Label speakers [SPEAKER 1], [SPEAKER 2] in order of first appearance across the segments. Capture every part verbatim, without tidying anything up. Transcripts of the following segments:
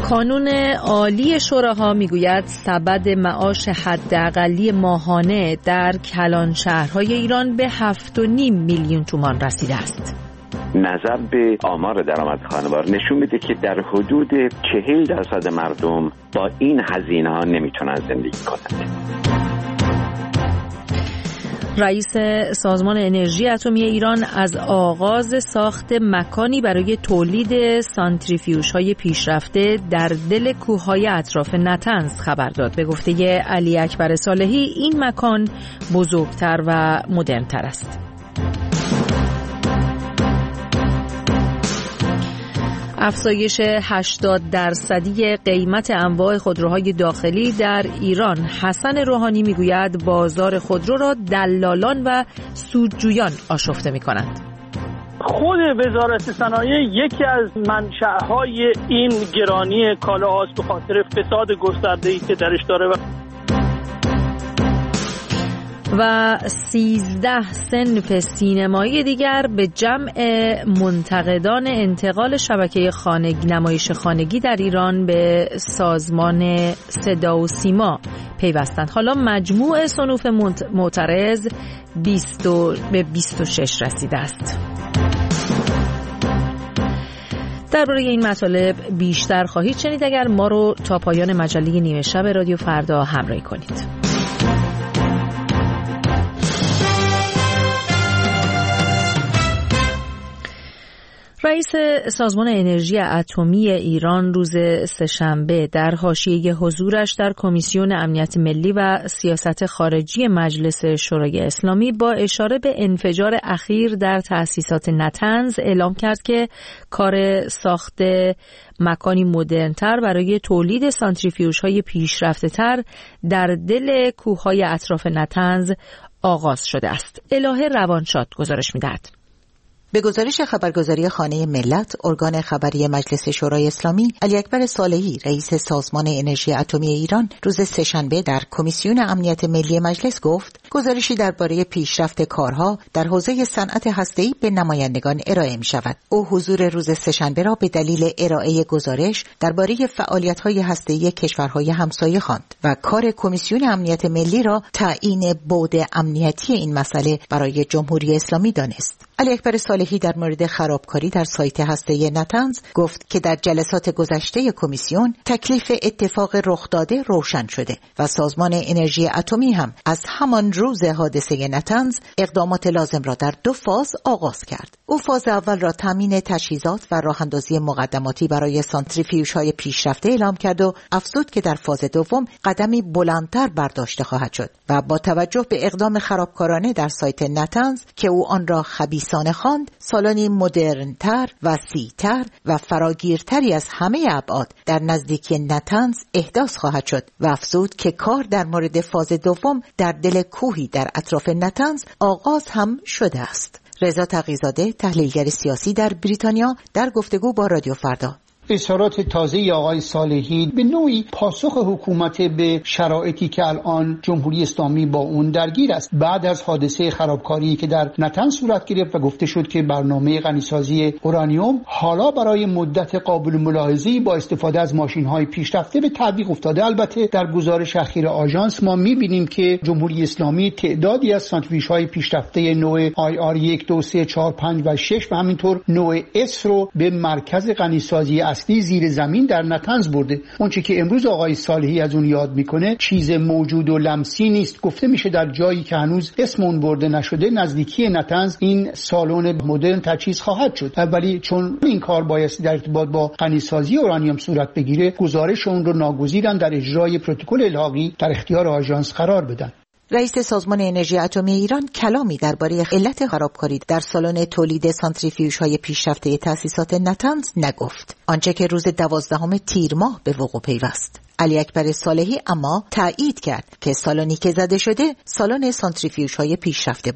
[SPEAKER 1] کانون عالی شوراها میگوید سبد معاش حداقلی ماهانه در کلان شهرهای ایران به هفت و نیم میلیون تومان رسیده است.
[SPEAKER 2] نظر به آمار درآمد خانوار نشون میده که در حدود چهل درصد مردم با این هزینه ها نمیتونن زندگی کنند.
[SPEAKER 1] رئیس سازمان انرژی اتمی ایران از آغاز ساخت مکانی برای تولید سانتریفیوژهای پیشرفته در دل کوههای اطراف نطنز خبر داد. به گفته علی اکبر صالحی این مکان بزرگتر و مدرن‌تر است. افزایش هشتاد درصدی قیمت انواع خودروهای داخلی در ایران. حسن روحانی میگوید بازار خودرو را دلالان و سودجویان آشفته می‌کنند.
[SPEAKER 3] خود وزارت صنایع یکی از منشأهای این گرانی کالاهاست به خاطر فساد گسترده‌ای که درش داره و
[SPEAKER 1] و سیزده صنف سینمایی دیگر به جمع منتقدان انتقال شبکه خانه نمایش خانگی در ایران به سازمان صدا و سیما پیوستند. حالا مجموع صنوف معترض بیست به بیست و شش رسیده است. درباره این مطالب بیشتر خواهید شنید اگر ما رو تا پایان مجله نیمه شب رادیو فردا همراهی کنید. رئیس سازمان انرژی اتمی ایران روز سه‌شنبه در حاشیه حضورش در کمیسیون امنیت ملی و سیاست خارجی مجلس شورای اسلامی با اشاره به انفجار اخیر در تأسیسات نطنز اعلام کرد که کار ساخت مکانی مدرن‌تر برای تولید سانتریفیوژهای پیشرفته‌تر در دل کوههای اطراف نطنز آغاز شده است. الهه روانشاد گزارش می‌دهد.
[SPEAKER 4] به گزارش خبرگزاری خانه ملت، ارگان خبری مجلس شورای اسلامی، علی اکبر صالحی، رئیس سازمان انرژی اتمی ایران، روز سه‌شنبه در کمیسیون امنیت ملی مجلس گفت گزارشی درباره پیشرفت کارها در حوزه صنعت هسته‌ای به نمایندگان ارائه می شود. او حضور روز سه‌شنبه را به دلیل ارائه گزارش درباره فعالیت‌های هسته‌ای کشورهای همسایه خواند و کار کمیسیون امنیت ملی را تعیین بعد امنیتی این مسئله برای جمهوری اسلامی دانست. علی اکبر صالحی در مورد خرابکاری در سایت هسته‌ای نطنز گفت که در جلسات گذشته کمیسیون تکلیف اتفاق رخ داده روشن شده و سازمان انرژی اتمی هم از همان روز حادثه نطنز اقدامات لازم را در دو فاز آغاز کرد. او فاز اول را تامین تجهیزات و راه‌اندازی مقدماتی برای سانتریفیوژهای پیشرفته اعلام کرد و افزود که در فاز دوم قدمی بلندتر برداشته خواهد شد و با توجه به اقدام خرابکارانه در سایت نطنز که او آن را خبیثانه خواند، سالنی مدرن‌تر، وسیع‌تر و فراگیرتری از همه ابعاد در نزدیکی نطنز احداث خواهد شد و افزود که کار در مورد فاز دوم در دل کوهی در اطراف نطنز آغاز هم شده است. رضا تقی‌زاده، تحلیلگر سیاسی در بریتانیا، در گفتگو با رادیو فردا:
[SPEAKER 5] اظهارات تازه آقای صالحی به نوعی پاسخ حکومت به شرایطی که الان جمهوری اسلامی با اون درگیر است. بعد از حادثه خرابکاری که در نطنز صورت گرفت و گفته شد که برنامه غنیسازی اورانیوم حالا برای مدت قابل ملاحظه‌ای با استفاده از ماشین‌های پیشرفته به تعویق افتاده. البته در گزارش اخیر آژانس ما می‌بینیم که جمهوری اسلامی تعدادی از سانتریفیوژهای پیشرفته نوع آی آر یک، دو، سه، چهار، پنج و شش و همینطور نوع اس رو به مرکز غنیسازی زیر زمین در نطنز برده. اون چیزی که امروز آقای صالحی از اون یاد میکنه چیز موجود و لمسی نیست. گفته میشه در جایی که هنوز اسم اون برده نشده نزدیکی نطنز این سالن مدرن تجهیز خواهد شد. ولی چون این کار بایستی در ارتباط با غنیسازی اورانیوم صورت بگیره، گزارش اون رو ناگزیرن در اجرای پروتکل الحاقی در اختیار آژانس قرار بدن.
[SPEAKER 4] رئیس سازمان انرژی اتمی ایران کلامی درباره علت خرابکاری در سالن تولید سانتریفیوژهای پیشرفته تأسیسات نطنز نگفت، آنچه که روز دوازدهم تیر ماه به وقوع پیوست. علی اکبر صالحی اما تایید کرد که سالنی که زده شده سالن سانتریفیوژهای پیشرفته بوده.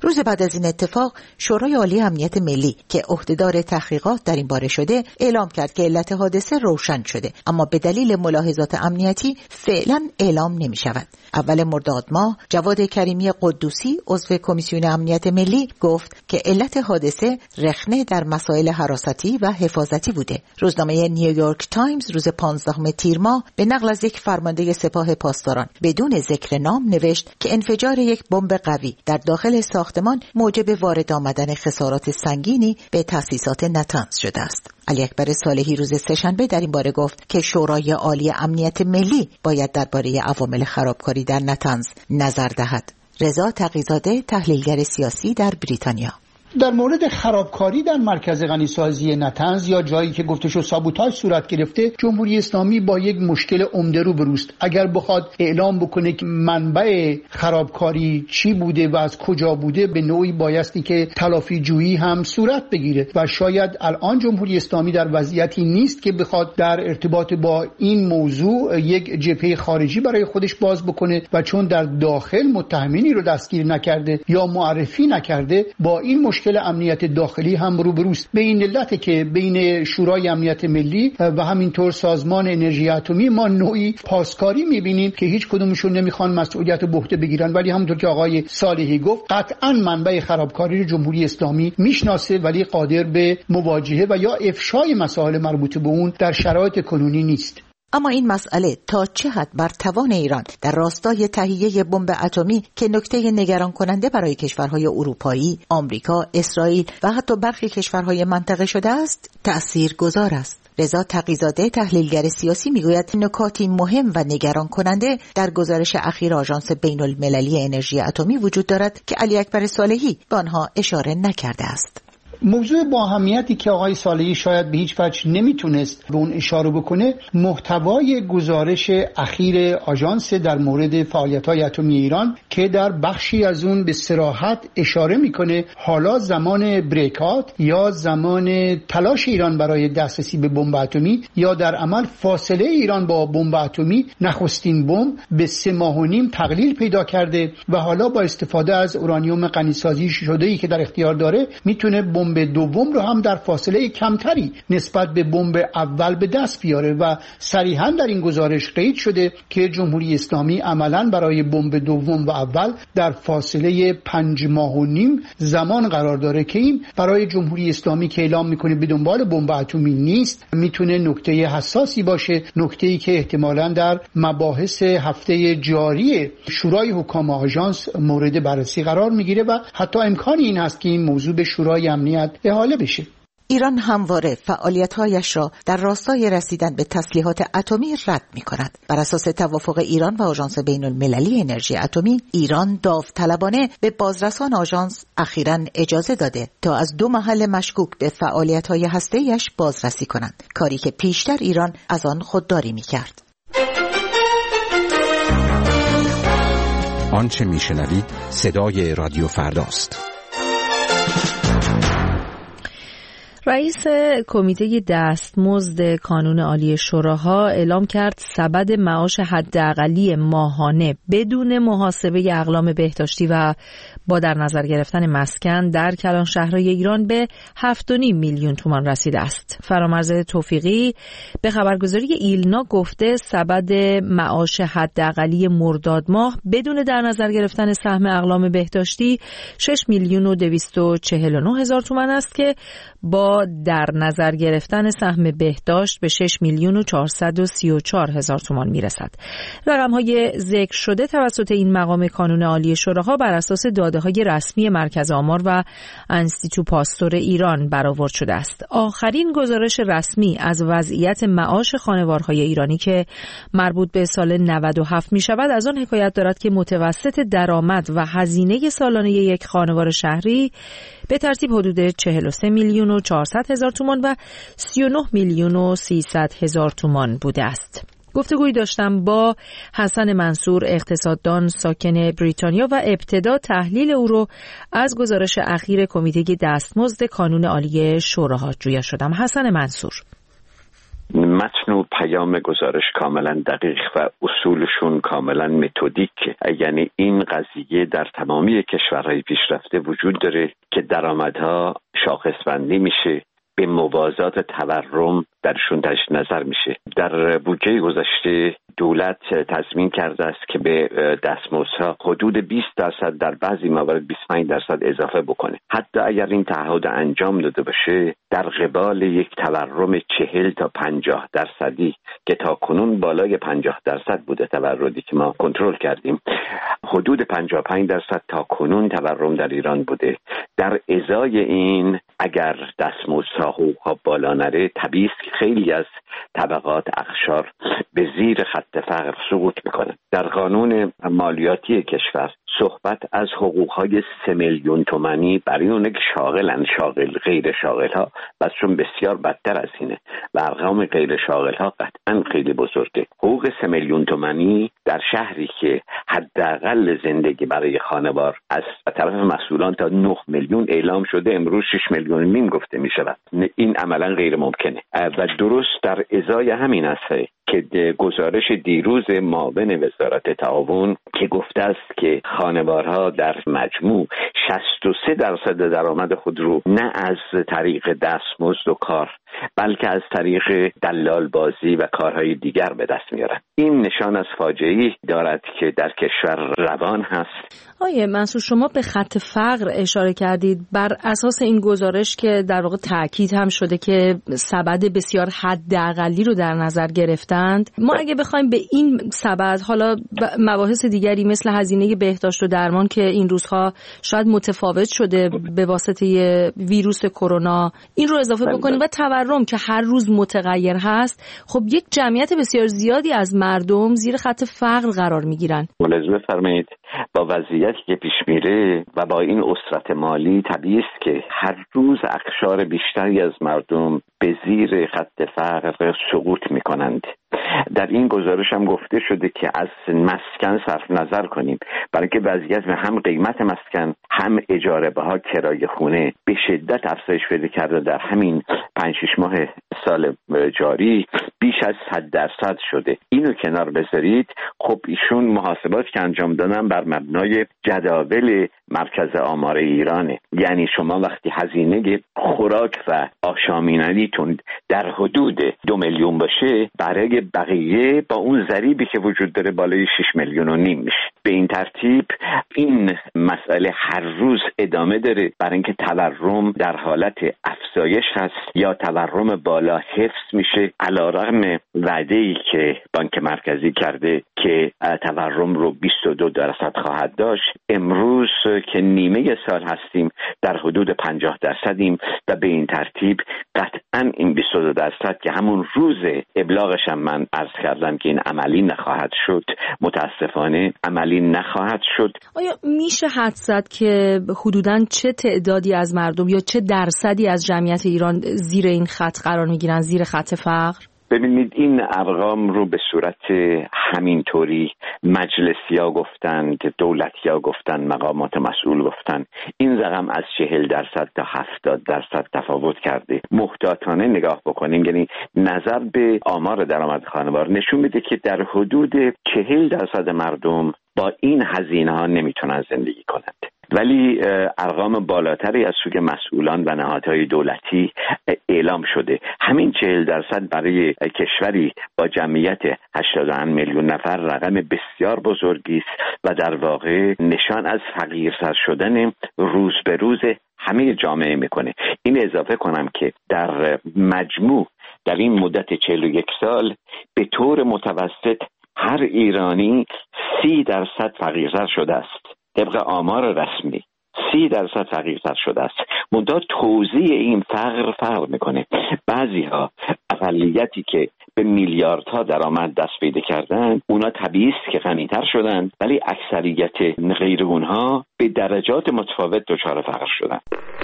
[SPEAKER 4] روز بعد از این اتفاق شورای عالی امنیت ملی که عهدهدار تحقیقات در این باره شده اعلام کرد که علت حادثه روشن شده، اما به دلیل ملاحظات امنیتی فعلا اعلام نمی شود. اول مرداد ماه جواد کریمی قدوسی عضو کمیسیون امنیت ملی گفت که علت حادثه رخنه در مسائل حراستی و حفاظتی بوده. روزنامه نیویورک تایمز روز پانزدهم تیر ماه به نقل از یک فرمانده سپاه پاسداران بدون ذکر نام نوشت که انفجار یک بمب قوی در داخل ساختمان موجب وارد آمدن خسارات سنگینی به تأسیسات نتنز شده است. علی اکبر صالحی روز سه‌شنبه در این باره گفت که شورای عالی امنیت ملی باید درباره عوامل خرابکاری در نتنز نظر دهد. رضا تقی‌زاده تحلیلگر سیاسی در بریتانیا:
[SPEAKER 5] در مورد خرابکاری در مرکز غنیسازی نتنز یا جایی که گفته شد سابوتاژ صورت گرفته، جمهوری اسلامی با یک مشکل عمده روبروست. اگر بخواد اعلام بکنه که منبع خرابکاری چی بوده و از کجا بوده، به نوعی بایستی که تلافی جویی هم صورت بگیره و شاید الان جمهوری اسلامی در وضعیتی نیست که بخواد در ارتباط با این موضوع یک جبهه خارجی برای خودش باز بکنه و چون در داخل متهمینی رو دستگیر نکرده یا معرفی نکرده، با این مشکل مشکل امنیت داخلی هم روبروست. به این علت که بین شورای امنیت ملی و همینطور سازمان انرژی اتمی ما نوعی پاسکاری می‌بینیم که هیچ کدومشون نمیخوان مسئولیت به عهده بگیرن، ولی همونطور که آقای صالحی گفت قطعاً منبع خرابکاری رو جمهوری اسلامی میشناسه ولی قادر به مواجهه و یا افشای مسائل مربوط به اون در شرایط کنونی نیست.
[SPEAKER 4] اما این مسئله تا چه حد بر توان ایران در راستای تهیه بمب اتمی که نکته نگران کننده برای کشورهای اروپایی، آمریکا، اسرائیل و حتی برخی کشورهای منطقه شده است، تأثیرگذار است. رضا تقی‌زاده تحلیلگر سیاسی میگوید نکاتی مهم و نگران کننده در گزارش اخیر آژانس بین‌المللی انرژی اتمی وجود دارد که علی اکبر صالحی به آنها اشاره نکرده است.
[SPEAKER 5] موضوع با اهمیتی که آقای صالحی شاید به هیچ وجه نمیتونست به اون اشاره بکنه، محتوای گزارش اخیر آژانس در مورد فعالیت‌های اتمی ایران که در بخشی از اون به صراحت اشاره میکنه حالا زمان بریکات یا زمان تلاش ایران برای دسترسی به بمب اتمی یا در عمل فاصله ایران با بمب اتمی، نخستین بمب به سه ماه و نیم تقلیل پیدا کرده و حالا با استفاده از اورانیوم غنیسازی شده‌ای که در اختیار داره میتونه بمب دوم رو هم در فاصله کمتری نسبت به بمب اول به دست بیاره و صریحاً در این گزارش قید شده که جمهوری اسلامی عملاً برای بمب دوم و اول در فاصله پنج ماه و نیم زمان قرار داره که این برای جمهوری اسلامی که اعلام میکنه به دنبال بمب اتمی نیست میتونه نکته حساسی باشه، نکته‌ای که احتمالاً در مباحث هفته جاری شورای حکام آژانس مورد بررسی قرار میگیره و حتی امکانی این هست که این موضوع به شورای امنیت احاله بشه.
[SPEAKER 4] ایران همواره فعالیت‌هایش را در راستای رسیدن به تسلیحات اتمی رد می‌کند. بر اساس توافق ایران و آژانس بین‌المللی انرژی اتمی، ایران داوطلبانه به بازرسان آژانس اخیراً اجازه داده تا از دو محل مشکوک به فعالیت‌های هسته‌ایش بازرسی کنند، کاری که پیشتر ایران از آن خودداری می‌کرد.
[SPEAKER 6] آنچه می‌شنوید صدای رادیو فرداست.
[SPEAKER 1] رئیس کمیته دستمزد کانون عالی شوراها اعلام کرد سبد معاش حداقلی ماهانه بدون محاسبه اقلام بهداشتی و با در نظر گرفتن مسکن در کلان شهرهای ایران به هفت و نیم میلیون تومان رسیده است. فرامرز توفیقی به خبرگزاری ایلنا گفته سبد معاش حداقلی مرداد ماه بدون در نظر گرفتن سهم اقلام بهداشتی شش میلیون و دویست و چهل و نه هزار تومان است که با در نظر گرفتن سهم بهداشت به شش میلیون و چهارصد و سی و چهار هزار تومان میرسد. رقم‌های ذکر شده توسط این مقام کانون عالی شوراها بر اساس داده‌های رسمی مرکز آمار و انستیتو پاستور ایران برآورد شده است. آخرین گزارش رسمی از وضعیت معاش خانوارهای ایرانی که مربوط به سال نود و هفت می‌شود از آن حکایت دارد که متوسط درآمد و هزینه سالانه یک خانوار شهری به ترتیب حدود چهل و سه میلیون و چهارصد هزار تومان و سی و نه میلیون و سیصد هزار تومان بوده است. گفتگویی داشتم با حسن منصور، اقتصاددان ساکن بریتانیا و ابتدا تحلیل او رو از گزارش اخیر کمیته دستمزد کانون عالی شوراها جویا شدم. حسن منصور:
[SPEAKER 2] متن و پیام گزارش کاملا دقیق و اصولشون کاملا متدیک، یعنی این قضیه در تمامی کشورهای پیشرفته وجود داره که درآمدها شاخص بندی میشه، به موازات تورم درشون تجدید نظر میشه. در بودجه گذشته دولت تضمین کرده است که به دستمزدها حدود بیست درصد، در بعضی موارد بیست و پنج درصد اضافه بکنه. حتی اگر این تعهد انجام داده باشه، در قبال یک تورم چهل تا پنجاه درصدی که تا کنون بالای پنجاه درصد بوده تورمی که ما کنترل کردیم، حدود پنجاه و پنج درصد تا کنون تورم در ایران بوده. در ازای این اگر دستمزدها حقوقها بالا نره، طبیعی است که خیلی از طبقات اقشار به زیر خط فقر سقوط میکنن. در قانون مالیاتی کشور صحبت از حقوقهای سه میلیون تومانی برای اونه که شاغلن، شاغل غیر شاغل ها بسشون بسیار بدتر از اینه و ارقام غیر شاغل ها قطعا خیلی بزرگه. حقوق سه میلیون تومانی در شهری که حداقل زندگی برای خانوار از طرف مسئولان تا نه میلیون اعلام شده، امروز شش میلیون نیم گفته می شود. این عملا غیر ممکنه و درست در ازای همین است که گزارش دیروز معاون وزارت تعاون که گفته است که خانوارها در مجموع شصت و سه درصد درآمد خود رو نه از طریق دستمزد و کار بلکه از طریق دلال بازی و کارهای دیگر به دست میارن. این نشان از فاجعه‌ای دارد که در کشور روان هست.
[SPEAKER 1] آیه منصور، شما به خط فقر اشاره کردید. بر اساس این گزارش که در واقع تأکید هم شده که سبد بسیار حداقلی رو در نظر گرفتند، ما اگه بخوایم به این سبد، حالا مباحث دیگری مثل هزینه بهداشت و درمان که این روزها شاید متفاوت شده به واسطه ویروس کرونا، این رو اضافه بکنیم و تورم که هر روز متغیر هست، خب یک جمعیت بسیار زیادی از مردم زیر خط فقر قرار میگیرن.
[SPEAKER 2] ملاحظه فرمایید با وضعیتی که پیش میره و با این اسرت مالی طبیعی است که هر روز اقشار بیشتری از مردم به زیر خط فقر سقوط میکنند. در این گزارش هم گفته شده که از مسکن صرف نظر کنیم، برای که وضعیت هم قیمت مسکن هم اجاره بها، کرایه خونه به شدت افزایش پیدا کرده. در همین پنج شش ماه سال جاری بیش از صد درصد شده. اینو کنار بذارید، خب ایشون محاسبات که انجام دادن بر مبنای جداول مرکز آمار ایرانه. یعنی شما وقتی هزینه خوراک و آشامینیتون در حدود دو میلیون باشه، برای بقیه با اون ضریبی که وجود داره بالای شش میلیون و نیم میشه. به این ترتیب این مسئله هر روز ادامه داره، برای اینکه تورم در حالت افزایش هست یا تورم بالا حفظ میشه، علیرغم وعده‌ای که بانک مرکزی کرده که تورم رو بیست و دو درصد خواهد داشت. امروز که نیمه سال هستیم در حدود پنجاه درصدیم و به این ترتیب قطعا این بیست و دو درصد که همون روز ابلاغش هم من عرض کردم که این عملی نخواهد شد، متاسفانه عملی نخواهد شد.
[SPEAKER 1] آیا میشه حدس زد که حدوداً چه تعدادی از مردم یا چه درصدی از جمعیت ایران زیر این خط قرار میگیرن، زیر خط فقر؟
[SPEAKER 2] ببینید این ارقام رو به صورت همینطوری مجلسی‌ها گفتند، دولتی‌ها گفتند، مقامات مسئول گفتند. این رقم از چهل درصد تا هفتاد درصد تفاوت کرده. محتاطانه نگاه بکنیم، یعنی نظر به آمار درآمد خانوار نشون میده که در حدود چهل درصد مردم با این هزینه‌ها نمیتونن زندگی کنند. ولی ارقام بالاتری از سوی مسئولان و نهادهای دولتی اعلام شده. همین چهل درصد برای کشوری با جمعیت هشتاد و اند میلیون نفر رقم بسیار بزرگی است و در واقع نشان از فقیرتر شدن روز به روز همه جامعه میکنه. این اضافه کنم که در مجموع در این مدت چهل و یک سال به طور متوسط هر ایرانی سی درصد فقیرتر شده است. طبق آمار رسمی سی درصد فقیرتر شده است. منتها توزیع این فقر فرق میکنه. بعضی ها اقلیتی که به میلیاردها درآمد دست پیدا کردن، اونا طبیعی است که غنی‌تر شدن، ولی اکثریت غیر اونها به درجات متفاوت دچار فقر شدن.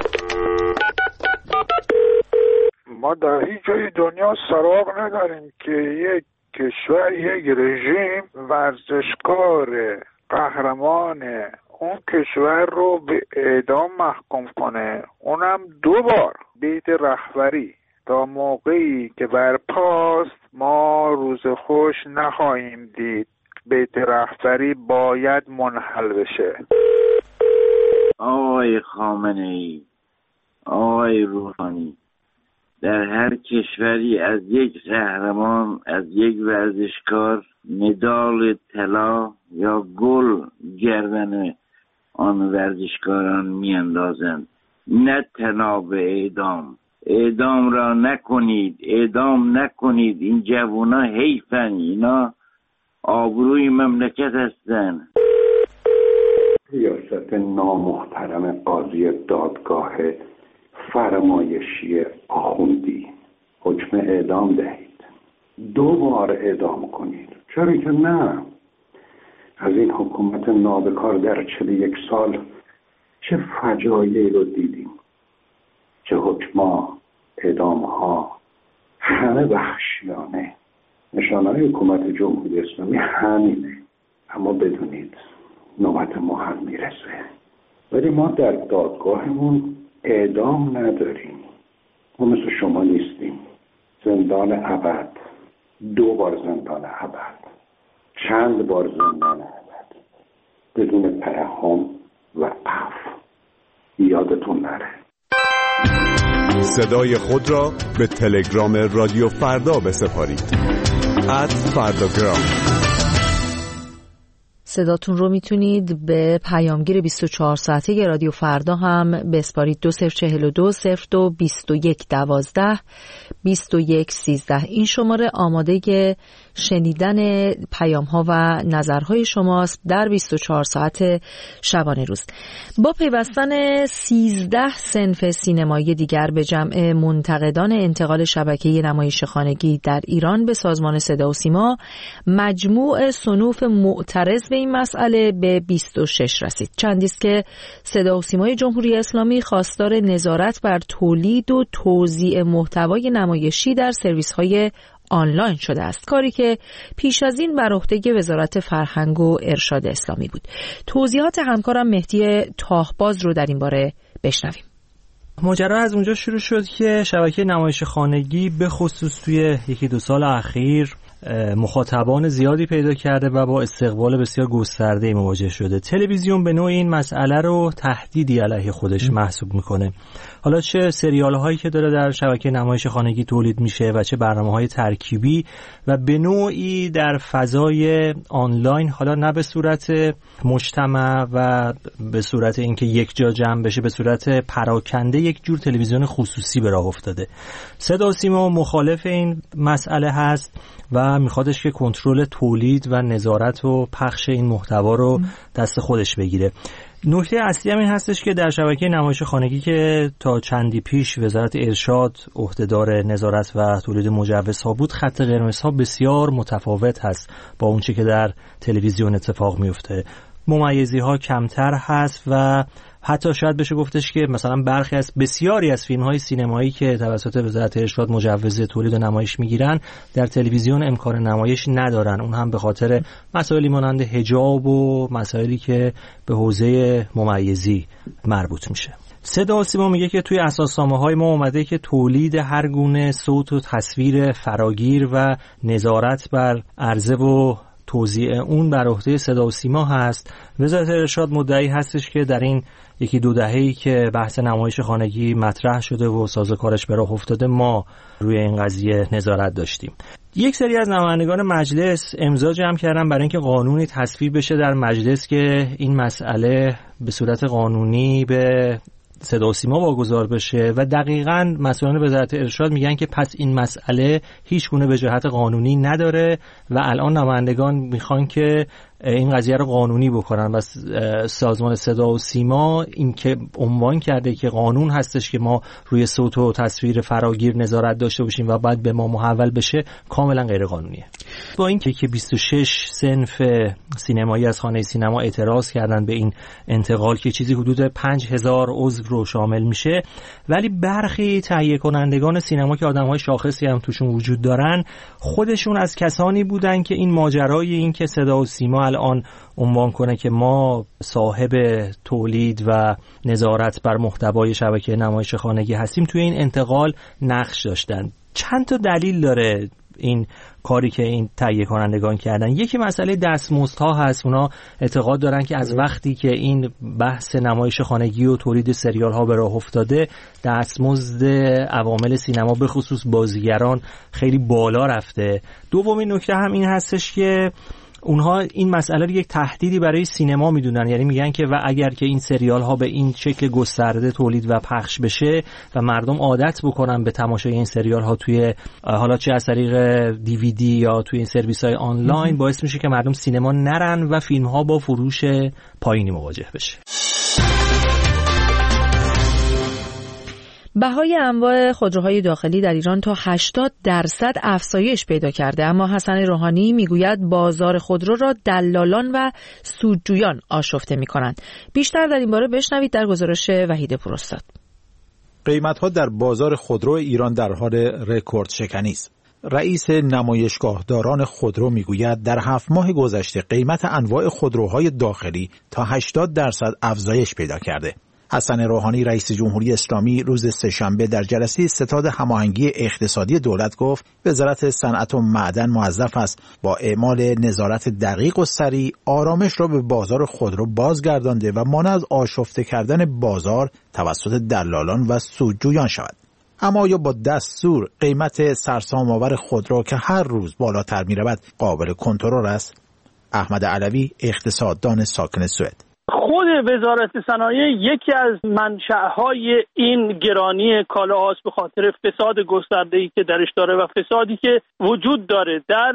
[SPEAKER 7] ما در هیچ جای دنیا سراغ نداریم که یک کشور، یک رژیم ورزشکار قهرمان اون کشور رو به اعدام محکوم کنه، اونم دو بار. بیت رهبری تا موقعی که برپاست ما روز خوش نخواهیم دید. بیت رهبری باید منحل بشه.
[SPEAKER 8] آقای خامنه‌ای، آقای روحانی، در هر کشوری از یک قهرمان، از یک ورزشکار مدال طلا یا گل گردن آن ورزشکاران میاندازند، نه تنها به اعدام. اعدام را نکنید، اعدام نکنید. این جوونا حیفن، اینا آبروی مملکت هستن.
[SPEAKER 9] ریاست نامحترم قاضی دادگاه فرمایشی آخوندی حکم اعدام دهید، دو بار اعدام کنید. چرا که نه؟ از این حکومت نابکار در چهل و یک سال چه فجایعی رو دیدیم، چه حکم‌ها، اعدام‌ها، همه وحشیانه. نشانه‌های حکومت جمهوری اسلامی همینه. اما بدونید نوبت ما هم میرسه، ولی ما در دادگاهمون اعدام نداریم. ما مثل شما نیستیم. زندان ابد، دو بار زندان ابد، چند بار زندان ابد، بدون ترحم و عفو. یادتون نره.
[SPEAKER 10] صدای خود را به تلگرام رادیو فردا بسپارید. ات فرداگرام.
[SPEAKER 1] صداتون رو میتونید به پیامگیر بیست و چهار ساعته رادیو فردا هم بسپارید. دو صفر چهل و دو صفر دو بیست و یک دوازده بیست و یک سیزده. این شماره آماده شنیدن پیام ها و نظرهای شماست در بیست و چهار ساعت شبانه روز. با پیوستن سیزده صنف سینمایی دیگر به جمع منتقدان انتقال شبکه نمایش خانگی در ایران به سازمان صدا و سیما، مجموع صنوف معترض به این مسئله به بیست و شش رسید. چندی است که صدا و سیمای جمهوری اسلامی خواستار نظارت بر تولید و توزیع محتوای نمایشی در سرویس‌های آنلاین شده است، کاری که پیش از این بر عهده وزارت فرهنگ و ارشاد اسلامی بود. توضیحات همکارم مهدی تاهباز رو در این باره بشنویم.
[SPEAKER 11] ماجرا از اونجا شروع شد که شبکه نمایش خانگی به خصوص توی یکی دو سال اخیر مخاطبان زیادی پیدا کرده و با استقبال بسیار گسترده‌ای مواجه شده. تلویزیون به نوعی این مسئله رو تهدیدی علیه خودش محسوب میکنه. حالا چه سریال هایی که داره در شبکه نمایش خانگی تولید میشه و چه برنامه های ترکیبی و به نوعی در فضای آنلاین، حالا نه به صورت مجتمع و به صورت اینکه یک جا جمع بشه، به صورت پراکنده یک جور تلویزیون خصوصی به راه افتاده. صدا و سیما مخالف این مسئله هست و میخوادش که کنترل تولید و نظارت و پخش این محتوا رو دست خودش بگیره. نکته اصلی هم این هستش که در شبکه نمایش خانگی که تا چندی پیش وزارت ارشاد عهدهدار نظارت و تولید مجوزها بود، خط قرمزها بسیار متفاوت هست با اونچه که در تلویزیون اتفاق میفته. ممیزی ها کمتر هست و حتی شاید بشه گفتش که مثلا برخی از بسیاری از فیلم‌های سینمایی که توسط وزارت ارشاد مجوز تولید و نمایش میگیرن در تلویزیون امکان نمایش ندارن، اون هم به خاطر مسائلی مانند حجاب و مسائلی که به حوزه ممیزی مربوط میشه. صدا و سیما میگه که توی اساسنامه‌های ما اومده که تولید هر گونه صوت و تصویر فراگیر و نظارت بر عرضه و توزیع اون بر عهده صدا و سیما هست. وزارت ارشاد مدعی هستش که در این یکی دو دهه‌ای که بحث نمایش خانگی مطرح شده و سازوکارش به راه افتاده، ما روی این قضیه نظارت داشتیم. یک سری از نمایندگان مجلس امضا جمع کردن برای اینکه قانونی تصویب بشه در مجلس که این مسئله به صورت قانونی به صدا و سیما واگذار بشه و دقیقاً مسئولان وزارت ارشاد میگن که پس این مسئله هیچ گونه وجاهت قانونی نداره و الان نمایندگان میخوان که این قضیه رو قانونی بکنن و سازمان صدا و سیما این که عنوان کرده که قانون هستش که ما روی صوت و تصویر فراگیر نظارت داشته باشیم و بعد به ما محول بشه، کاملا غیر قانونیه. با اینکه که بیست و شش صنف سینمایی از خانه سینما اعتراض کردن به این انتقال که چیزی حدود پنج هزار عضو رو شامل میشه، ولی برخی تهیه کنندگان سینما که آدم‌های شاخصی هم توشون وجود دارن، خودشون از کسانی بودن که این ماجرای این که صدا و سیما الان عنوان کنه که ما صاحب تولید و نظارت بر محتوای شبکه نمایش خانگی هستیم، توی این انتقال نقش داشتن. چند تا دلیل داره این کاری که این تهیه کنندگان کردن. یکی مسئله دستمزدها هست. اونا اعتقاد دارن که از وقتی که این بحث نمایش خانگی و تولید سریال ها به راه افتاده، دستمزد عوامل سینما به خصوص بازیگران خیلی بالا رفته. دومین نکته هم این هستش که اونها این مسئله رو یک تهدیدی برای سینما میدونن، یعنی میگن که و اگر که این سریال ها به این شکل گسترده تولید و پخش بشه و مردم عادت بکنن به تماشای این سریال ها توی حالا چه از طریق دیویدی یا توی این سرویس های آنلاین، باعث میشه که مردم سینما نرن و فیلم ها با فروش پایینی مواجه بشه.
[SPEAKER 1] بهای انواع خودروهای داخلی در ایران تا هشتاد درصد افزایش پیدا کرده، اما حسن روحانی میگوید بازار خودرو را دلالان و سودجویان آشفته می‌کنند. بیشتر در این باره بشنوید در گزارش وحید پوراستاد.
[SPEAKER 12] قیمت‌ها در بازار خودرو ایران در حال رکورد شکنی است. رئیس نمایشگاهداران خودرو میگوید در هفت ماه گذشته قیمت انواع خودروهای داخلی تا هشتاد درصد افزایش پیدا کرده. حسن روحانی رئیس جمهوری اسلامی روز سه‌شنبه در جلسه ستاد هماهنگی اقتصادی دولت گفت وزارت صنعت و معدن موظف است با اعمال نظارت دقیق و سریع آرامش را به بازار خودرو بازگردانده و مانع از آشفته کردن بازار توسط دلالان و سودجویان شود. اما آیا با دستور قیمت سرسام‌آور خودرو که هر روز بالاتر می‌رود قابل کنترل است؟ احمد علوی اقتصاددان ساکن سوئد:
[SPEAKER 3] خود وزارت صنایع یکی از منشأهای این گرانی کالاهاست به خاطر فساد گسترده‌ای که درش داره و فسادی که وجود داره در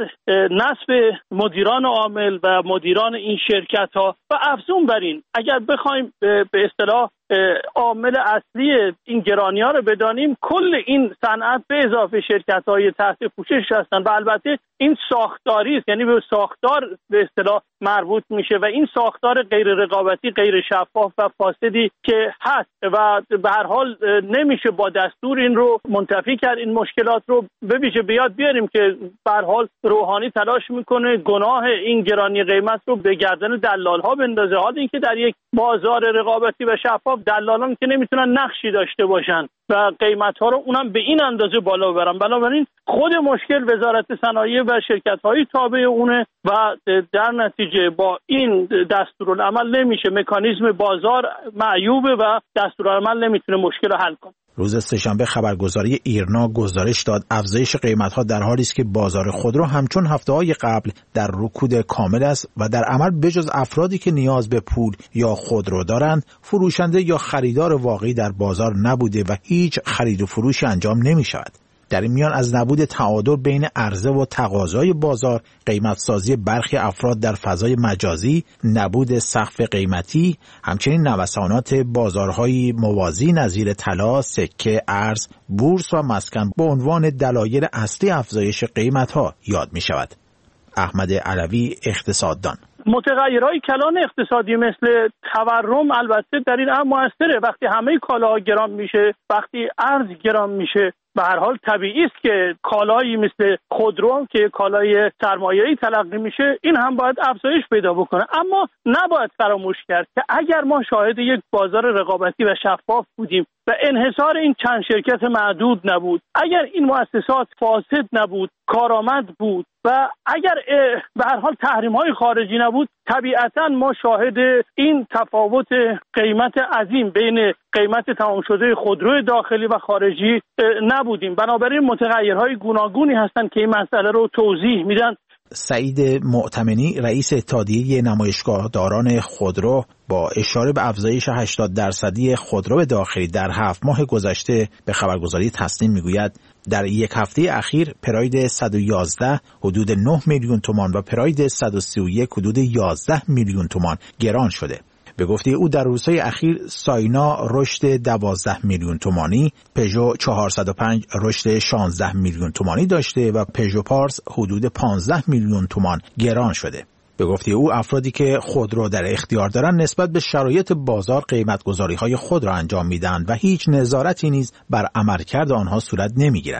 [SPEAKER 3] نصب مدیران عامل و مدیران این شرکت‌ها. و افزون بر این اگر بخوایم به اصطلاح عامل اصلی این گرانی‌ها رو بدانیم، کل این صنعت به اضافه شرکت‌های تحت پوشش هستن و البته این ساختاری است، یعنی به ساختار به اصطلاح مربوط میشه و این ساختار غیر رقابتی، غیر شفاف و فاسدی که هست و به هر حال نمیشه با دستور این رو منتفی کرد. این مشکلات رو به ویژه بیاد بیاریم که به هر حال روحانی تلاش میکنه گناه این گرانی قیمت رو به گردن دلال‌ها بندازه، حال اینکه در یک بازار رقابتی و شفاف دلالان که نمیتونن نقشی داشته باشن و قیمت‌ها رو اونم به این اندازه بالا ببرن. بنابراین خود مشکل وزارت صنایع و شرکت‌های تابع اونه و در نتیجه با این دستورالعمل نمیشه، مکانیزم بازار معیوبه و دستورالعمل نمیتونه مشکل رو حل کنه.
[SPEAKER 12] روز سه‌شنبه خبرگزاری ایرنا گزارش داد افزایش قیمت‌ها در حالی است که بازار خودرو همچون هفته‌های قبل در رکود کامل است و در عمل بجز افرادی که نیاز به پول یا خودرو دارند، فروشنده یا خریدار واقعی در بازار نبوده و هیچ خرید و فروشی انجام نمی‌شود. در این میان از نبود تعادل بین عرضه و تقاضای بازار، قیمت‌سازی برخی افراد در فضای مجازی، نبود سقف قیمتی، همچنین نوسانات بازارهای موازی نظیر طلا، سکه، ارز، بورس و مسکن به عنوان دلایل اصلی افزایش قیمت‌ها یاد می‌شود. احمد علوی اقتصاددان:
[SPEAKER 3] متغیرهای کلان اقتصادی مثل تورم البته در این امر موثره. وقتی همه کالاها گران میشه، وقتی ارز گران میشه، به هر حال طبیعی است که کالایی مثل خودرو که کالای سرمایه‌ای تلقی میشه این هم باید افزایش پیدا بکنه. اما نباید فراموش کرد که اگر ما شاهد یک بازار رقابتی و شفاف بودیم و انحصار این چند شرکت معدود نبود، اگر این مؤسسات فاسد نبود، کارآمد بود و اگر به هر حال تحریم‌های خارجی نبود، طبیعتاً ما شاهد این تفاوت قیمت عظیم بین قیمت تمام شده خودروی داخلی و خارجی نبودیم. بنابراین متغیرهای گوناگونی هستند که این مسئله رو توضیح میدن.
[SPEAKER 12] سعید معتمنی رئیس اتحادیه نمایشگاهداران خودرو با اشاره به افزایش هشتاد درصدی خودرو داخلی در هفت ماه گذشته به خبرگزاری تصنیم میگوید در یک هفته اخیر پراید صد و یازده حدود نه میلیون تومان و پراید صد و سی و یک حدود یازده میلیون تومان گران شده. به گفته او در روزهای اخیر ساینا رشد دوازده میلیون تومانی، پژو چهارصد و پنج رشد شانزده میلیون تومانی داشته و پژو پارس حدود پانزده میلیون تومان گران شده. به گفته او افرادی که خودرو در اختیار دارند نسبت به شرایط بازار قیمت‌گذاری‌های خود را انجام می‌دهند و هیچ نظارتی نیز بر عملکرد آنها صورت نمی‌گیرد.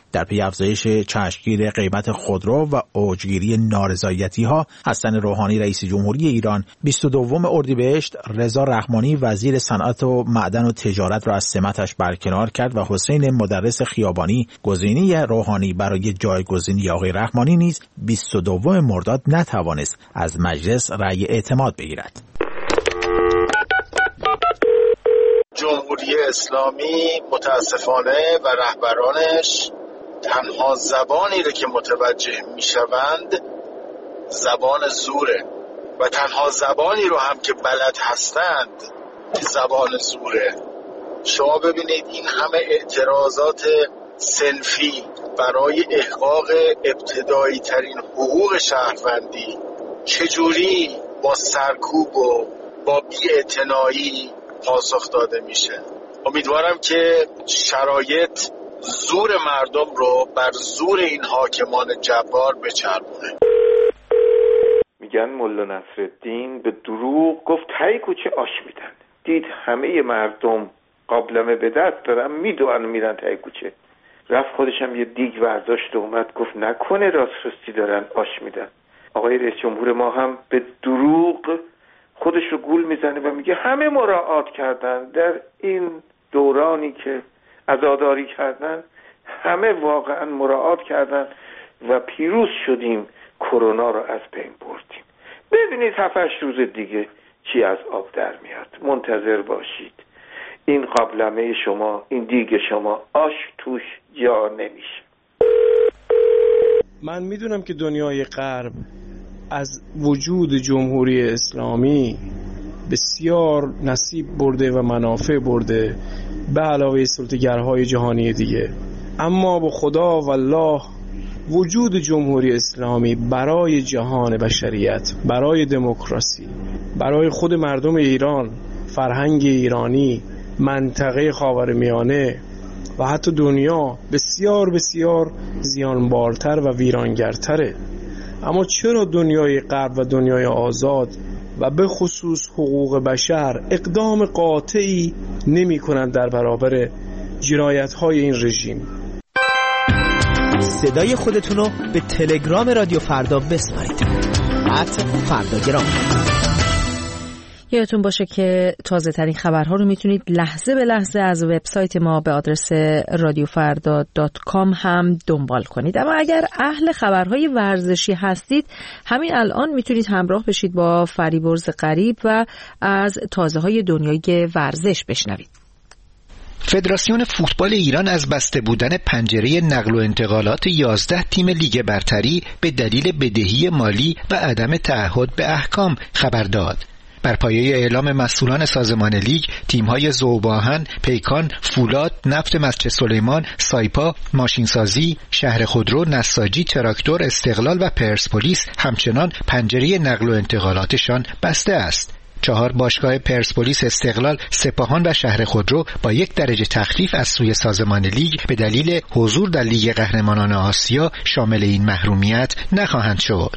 [SPEAKER 12] در پی افزایش چشمگیر قیمت خودرو و اوجگیری نارضایتی‌ها، حسن روحانی رئیس جمهوری ایران بیست و دوم اردیبهشت رضا رحمانی وزیر صنعت و معدن و تجارت را از سمتش برکنار کرد و حسین مدرس خیابانی گزینه روحانی برای جایگزینی آقای رحمانی نیز بیست و دوم مرداد نتوانست از مجلس رأی اعتماد بگیرد.
[SPEAKER 13] جمهوری اسلامی متاسفانه و رهبرانش تنها زبانی رو که متوجه میشوند زبان زوره و تنها زبانی رو هم که بلد هستند زبان زوره. شما ببینید این همه اعتراضات صنفی برای احقاق ابتدایی ترین حقوق شهروندی چجوری با سرکوب و با بی‌اعتنایی پاسخ داده میشه. امیدوارم که شرایط زور مردم رو بر زور این حاکمان جبار بچرخونه.
[SPEAKER 14] میگن ملا نصرالدین به دروغ گفت تای کوچه آش میدن. دید همه مردم قابلمه به دست دارن میدوئن میرن تای کوچه. رفت خودش هم یه دیگ برداشت و اومد گفت نکنه راست راستی دارن آش میدن. آقای رئیس جمهور ما هم به دروغ خودش رو گول میزنه و میگه همه مراعات کردن در این دورانی که عزاداری کردن، همه واقعا مراعات کردن و پیروز شدیم، کرونا رو از بین بردیم. ببینید هفت هشت روز دیگه چی از آب در میاد. منتظر باشید. این قابلمه شما، این دیگ شما آش توش جا نمیشه.
[SPEAKER 15] من میدونم که دنیای غرب از وجود جمهوری اسلامی بسیار نصیب برده و منافع برده به علاوه سلطه‌گرهای جهانی دیگه، اما با خدا و الله وجود جمهوری اسلامی برای جهان بشریت، برای دموکراسی، برای خود مردم ایران، فرهنگ ایرانی، منطقه خاورمیانه و حتی دنیا بسیار بسیار زیانبارتر و ویرانگرتره. اما چرا دنیای غرب و دنیای آزاد و به خصوص حقوق بشر اقدام قاطعی نمی کنند در برابر جنایت‌های این رژیم؟
[SPEAKER 16] صدای خودتونو به تلگرام رادیو فردا بسپارید. ات فرداگرام.
[SPEAKER 1] یادتون باشه که تازه ترین خبرها رو میتونید لحظه به لحظه از وبسایت ما به آدرس رادیو فردا دات کام هم دنبال کنید. اما اگر اهل خبرهای ورزشی هستید، همین الان میتونید همراه بشید با فریبرز غریب و از تازه های دنیای ورزش بشنوید.
[SPEAKER 17] فدراسیون فوتبال ایران از بسته بودن پنجره نقل و انتقالات یازده تیم لیگ برتری به دلیل بدهی مالی و عدم تعهد به احکام خبر داد. بر پایه اعلام مسئولان سازمان لیگ، تیم‌های ذوب‌آهن، پیکان، فولاد، نفت مسجد سلیمان، سایپا، ماشینسازی، شهر خودرو، نساجی، تراکتور، استقلال و پرسپولیس همچنان پنجره نقل و انتقالاتشان بسته است. چهار باشگاه پرسپولیس، استقلال، سپاهان و شهر خودرو با یک درجه تخفیف از سوی سازمان لیگ به دلیل حضور در لیگ قهرمانان آسیا شامل این محرومیت نخواهند شد.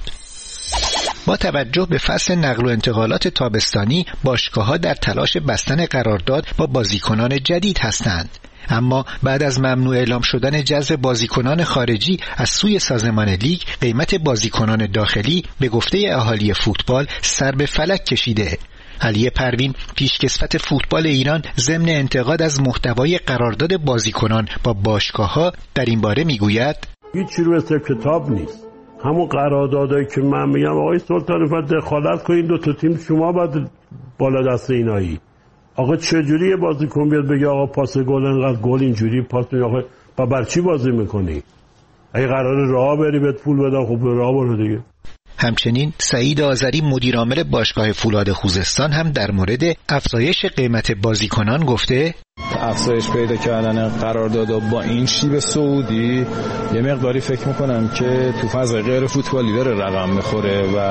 [SPEAKER 17] با توجه به فصل نقل و انتقالات تابستانی، باشگاه‌ها در تلاش بستن قرارداد با بازیکنان جدید هستند. اما بعد از ممنوع اعلام شدن جذب بازیکنان خارجی از سوی سازمان لیگ، قیمت بازیکنان داخلی به گفته اهالی فوتبال سر به فلک کشیده. علی پروین، پیشکسوت فوتبال ایران، ضمن انتقاد از محتوای قرارداد بازیکنان با باشگاه‌ها در این باره میگوید:
[SPEAKER 18] هیچی رو حساب کتاب نیست. همون قراردادایی که من میگم آقای سلطانی فقط دخالت کنین، دو تا تیم شما باید بالا دست اینایی. آقا چجوری یه بازیکن بیاد بگه آقا پاس گل انقدر گل اینجوری پاس میگه، آقا با بر چی بازی میکنی؟ اگه قراره راه بری بهت پول بدن، خب راه برو دیگه.
[SPEAKER 17] همچنین سعید آذری مدیرعامل باشگاه فولاد خوزستان هم در مورد افزایش قیمت بازیکنان گفته:
[SPEAKER 19] افزایش پیدا کردن قرارداد با این شیب سعودی یه مقداری فکر میکنم که تو فضای غیر فوتبالی داره رقم میخوره و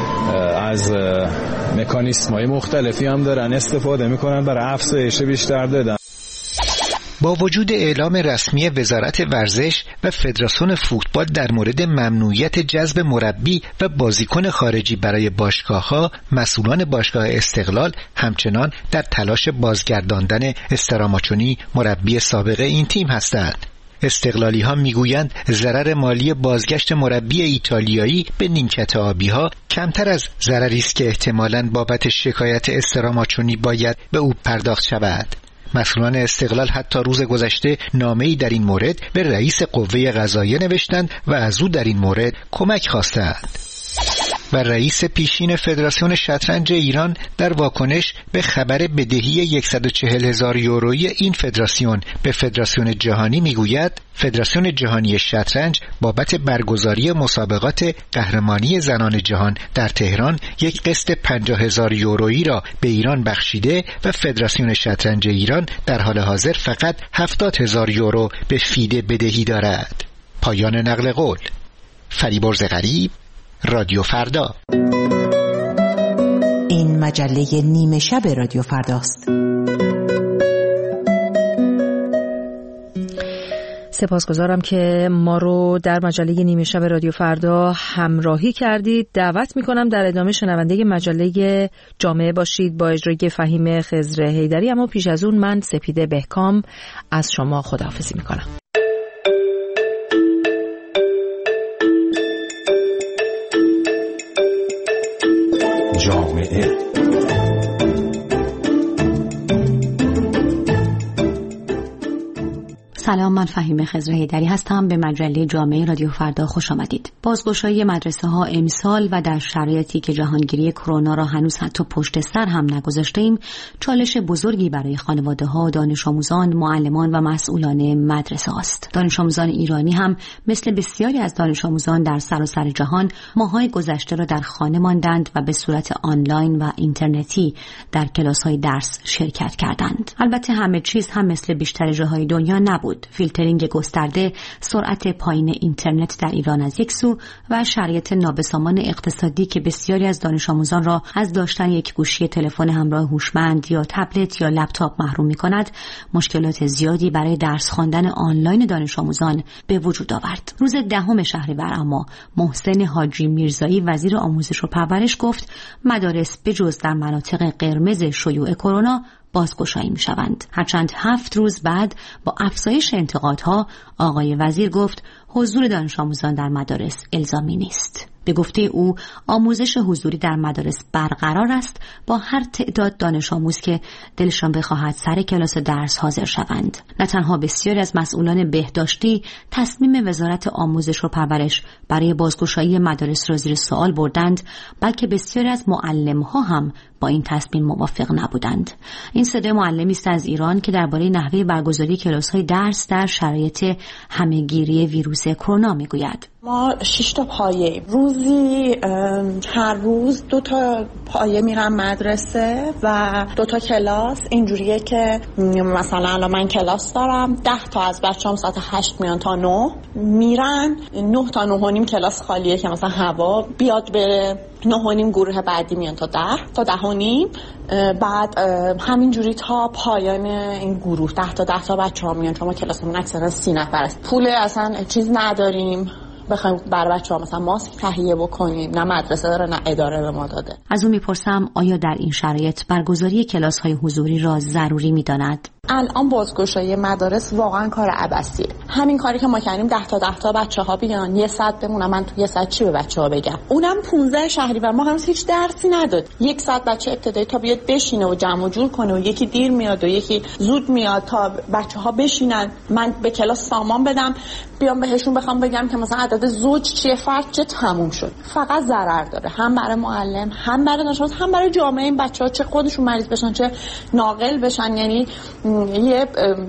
[SPEAKER 19] از مکانیسم‌های مختلفی هم دارن استفاده میکنن برای افزایش بیشتر دادن.
[SPEAKER 17] با وجود اعلام رسمی وزارت ورزش و فدراسیون فوتبال در مورد ممنوعیت جذب مربی و بازیکن خارجی برای باشگاه‌ها، مسئولان باشگاه استقلال همچنان در تلاش بازگرداندن استراماچونی، مربی سابق این تیم هستند. استقلالی ها میگویند ضرر مالی بازگشت مربی ایتالیایی به نیمکت آبی‌ها کمتر از ضرری است که احتمالاً بابت شکایت استراماچونی باید به او پرداخت شود. مسئولان استقلال حتی روز گذشته نامه‌ای در این مورد به رئیس قوه قضاییه نوشتند و از او در این مورد کمک خواستند. و رئیس پیشین فدراسیون شطرنج ایران در واکنش به خبر بدهی صد و چهل هزار یورویی این فدراسیون به فدراسیون جهانی میگوید فدراسیون جهانی شطرنج بابت برگزاری مسابقات قهرمانی زنان جهان در تهران یک قسط پنجاه هزار یورویی را به ایران بخشیده و فدراسیون شطرنج ایران در حال حاضر فقط هفتاد هزار یورو به فیده بدهی دارد. پایان نقل قول. فریبرز غریب، رادیو فردا.
[SPEAKER 4] این مجله نیمه شب رادیو فرداست.
[SPEAKER 1] سپاسگزارم که ما رو در مجله نیمه شب رادیو فردا همراهی کردید. دعوت میکنم در ادامه شنونده مجله جامعه باشید با اجرای فهیم خضر حیدری، اما پیش از اون من سپیده بهکام از شما خداحافظی میکنم.
[SPEAKER 6] جامعه
[SPEAKER 20] سلام، من فهیم خضر حیدری هستم. به مجله جامعه رادیو فردا خوش آمدید. بازگشایی مدرسه ها امسال و در شرایطی که جهانگیری کرونا را هنوز حتی پشت سر هم نگذاشته ایم، چالش بزرگی برای خانواده ها، دانش آموزان، معلمان و مسئولان مدرسه است. دانش آموزان ایرانی هم مثل بسیاری از دانش آموزان در سراسر جهان ماه‌های گذشته را در خانه ماندند و به صورت آنلاین و اینترنتی در کلاس‌های درس شرکت کردند. البته همه چیز هم مثل بیشتر جاهای دنیا نبود. فیلترینگ گسترده، سرعت پایین اینترنت در ایران از یک سو و شرایط نابسامان اقتصادی که بسیاری از دانش آموزان را از داشتن یک گوشی تلفن همراه هوشمند یا تبلت یا لپتاپ محروم می‌کند، مشکلات زیادی برای درس خواندن آنلاین دانش آموزان به وجود آورد. روز دهم شهریور اما محسن حاجی میرزایی وزیر آموزش و پرورش گفت مدارس بجز در مناطق قرمز شیوع کرونا بازگشایی می شوند. هرچند هفت روز بعد با افزایش انتقادها آقای وزیر گفت حضور دانش آموزان در مدارس الزامی نیست. به گفته او آموزش حضوری در مدارس برقرار است با هر تعداد دانش آموز که دلشان بخواهد سر کلاس درس حاضر شوند. نه تنها بسیاری از مسئولان بهداشتی تصمیم وزارت آموزش و پرورش برای بازگشایی مدارس را زیر سوال بردند، بلکه بسیاری از معلم‌ها هم با این تصمیم موافق نبودند. این صدای معلمی است از ایران که درباره نحوه برگزاری کلاس‌های درس در شرایط همه‌گیری ویروس کرونا میگوید.
[SPEAKER 21] ما شش تا پایه روزی هر روز دو تا پایه میرم مدرسه و دو تا کلاس. اینجوریه که مثلا الان من کلاس دارم، ده تا از بچه‌ام ساعت هشت میان تا نه میرن، نه تا نه و نیم کلاس خالیه که مثلا هوا بیاد بره، نه و نیم گروه بعدی میان تا ده تا ده و نیم، بعد همینجوری تا پایان این گروه ده تا ده تا بچه‌ها میان، چون ما کلاسمون اکثرا سی نفر است. پول اصلا چیز نداریم بخوایم برای بچه‌ها مثلا ماسک تهیه بکنیم، نه مدرسه داره نه اداره به ما داده.
[SPEAKER 20] از اون میپرسم آیا در این شرایط برگزاری کلاس‌های حضوری را ضروری می‌داند؟
[SPEAKER 21] الان بازگشایی مدارس واقعا کار عبثیه. همین کاری که ما کردیم ده تا ده تا بچه‌ها بیان یه ساعت بمونن، من تو یه ساعت چی به بچه‌ها بگم؟ اونم پانزده شهریور ما هنوز هیچ درسی نداد. یک ساعت بچه ابتدایی تا بیاد بشینه و جمع و جور کنه و یکی دیر میاد و یکی زود میاد تا بچه‌ها بشینن، من به کلاس سامان بدم، بیام بهشون بخوام بگم که مثلا عدد زوج چیه، فرق چه، تموم شد. فقط ضرر داره، هم برای معلم، هم برای دانش آموز، هم برای جامعه. این بچه‌ها چه خودشون مریض بشن چه ناقل بشن، یعنی یه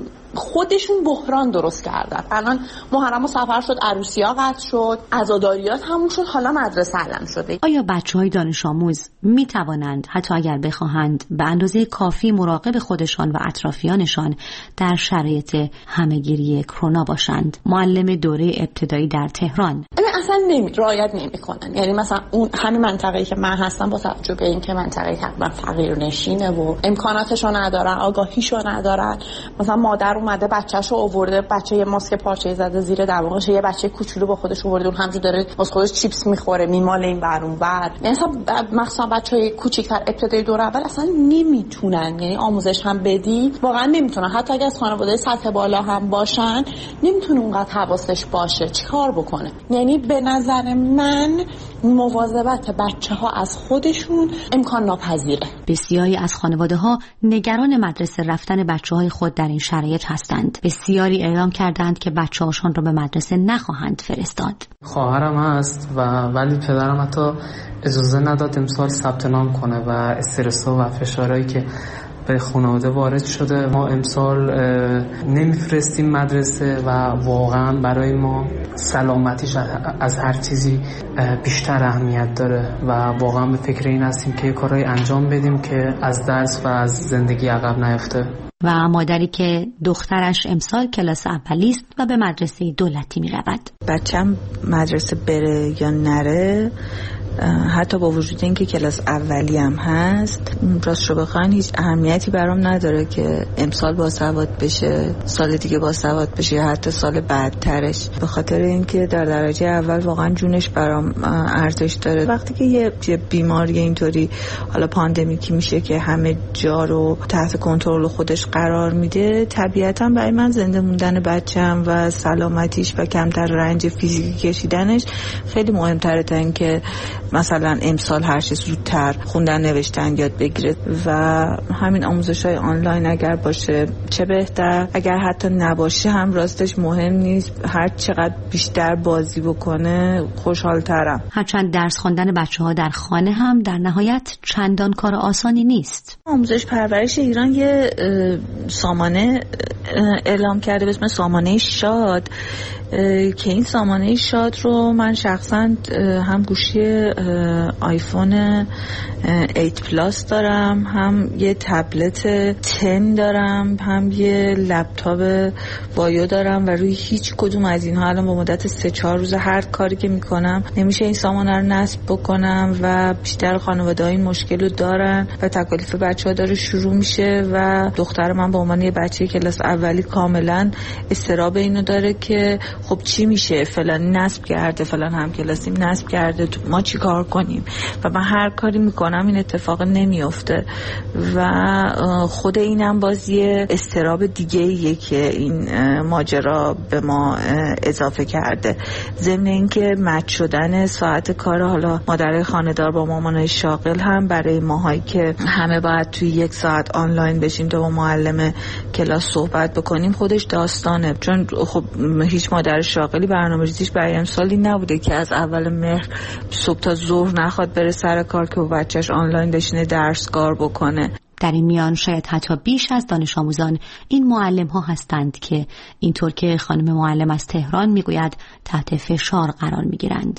[SPEAKER 21] خودشون بحران درست کردن. الان محرم سفر شد، عروسی‌ها قطع شد، عزاداریات همون شد، حالا مدرسه علم شده.
[SPEAKER 20] آیا بچه‌های دانش آموز می توانند حتی اگر بخواهند به اندازه کافی مراقب خودشان و اطرافیانشان در شرایط همه‌گیری کرونا باشند؟ معلم دوره ابتدایی در تهران:
[SPEAKER 21] اصلا نمی رعایت نمیکنن. یعنی مثلا اون همین منطقه‌ای که من هستم با توجه به اینکه منطقه تقریبا فقیر نشینه و امکاناتشو ندارن، آگاهیشو ندارن، مثلا مادر اومده بچه‌شو آورده، بچه یه ماسک پارچه‌ای زده زیر دماغش، یه بچه کوچولو با خودش آورده، اون همونجوری داره واسه خودش چیپس میخوره، میماله این ور اون ور. مثلا مثلا بچه‌ای کوچیک‌تر ابتدایی دور اول اصلا نمیتونن، یعنی آموزش هم بدی واقعا نمیتونن، حتی اگه از خانواده سطح بالا هم باشن نمیتونه اونقدر حواسش باشه چیکار بکنه. یعنی به نظر من مواظبت بچه‌ها از خودشون امکان ناپذیره.
[SPEAKER 20] بسیاری از خانواده‌ها نگران مدرسه رفتن بچه‌های خود در این شرایط هستند. بسیاری اعلام کردند که بچه‌هاشان را به مدرسه نخواهند فرستاد.
[SPEAKER 5] خواهرم هست و ولی پدرم حتی اجازه نداد امسال ثبت نام کنه و استرس‌ها و فشارهایی که به خانواده وارد شده ما امسال نمیفرستیم مدرسه و واقعا برای ما سلامتیش از هر چیزی بیشتر اهمیت داره و واقعا به فکر این هستیم که کارهای انجام بدیم که از درس و از زندگی عقب نیفته.
[SPEAKER 20] و مادری که دخترش امسال کلاس اولی است و به مدرسه دولتی می رود.
[SPEAKER 22] بچم مدرسه بره یا نره، حتی با وجود اینکه کلاس اولی هم هست، راست رو بخواین هیچ اهمیتی برام نداره که امسال باسواد بشه، سال دیگه باسواد بشه یا حتی سال بعدترش، به خاطر اینکه در درجه اول واقعا جونش برام ارزش داره. وقتی که یه بیماری اینطوری حالا پاندمیکی میشه که همه جا رو تحت کنترل خودش قرار میده، طبیعتا برای من زنده موندن بچه‌م و سلامتیش و کمتر رنج فیزیکی کشیدنش خیلی مهم‌تره تا اینکه مثلا امسال هر چه زودتر خوندن نوشتن یاد بگیره. و همین آموزش‌های آنلاین اگر باشه چه بهتر، اگر حتی نباشه هم راستش مهم نیست، هر چقدر بیشتر بازی بکنه خوشحال‌ترم.
[SPEAKER 20] هرچند درس خواندن بچه‌ها در خانه هم در نهایت چندان کار آسانی نیست.
[SPEAKER 22] آموزش پرورش ایران یه سامانه اعلام کرده به اسم سامانه شاد که این سامانه شاد رو من شخصا هم گوشی آیفون هشت پلاس دارم، هم یه تبلت ده دارم، هم یه لپتاپ وایو دارم و روی هیچ کدوم از اینها الان با مدت سه چهار روز هر کاری که میکنم نمیشه این سامانه رو نصب بکنم و بیشتر خانواده‌ها این مشکل رو دارن و تکالیف بچه‌ها داره شروع میشه و دختر من به عنوان یه بچه کلاس اولی کاملا استراب اینو داره که خب چی میشه، فلان نصب کرده، فلان هم کلاسیم نصب کرده، ما چی کار کنیم؟ و من هر کاری میکنم این اتفاق نمیفته و خود اینم بازی استراب دیگه ایه که این ماجرا به ما اضافه کرده. ضمن اینکه مچ شدن ساعت کار حالا مادرای خانه‌دار با مامانای شاغل هم برای ماهایی که همه باید توی یک ساعت آنلاین بشیم تا با معلم کلاس صحبت بکنیم خودش داستانه، چون خب هیچ مادر شاغلی برنامه‌ریزیش برای امسالی نبوده که از اول مهر صبح تا ظهر نخواد بره سر کار که با بچهش آنلاین بشینه درس کار بکنه.
[SPEAKER 20] در این میان شاید حتی بیش از دانش آموزان این معلم ها هستند که اینطور که خانم معلم از تهران میگوید تحت فشار قرار میگیرند.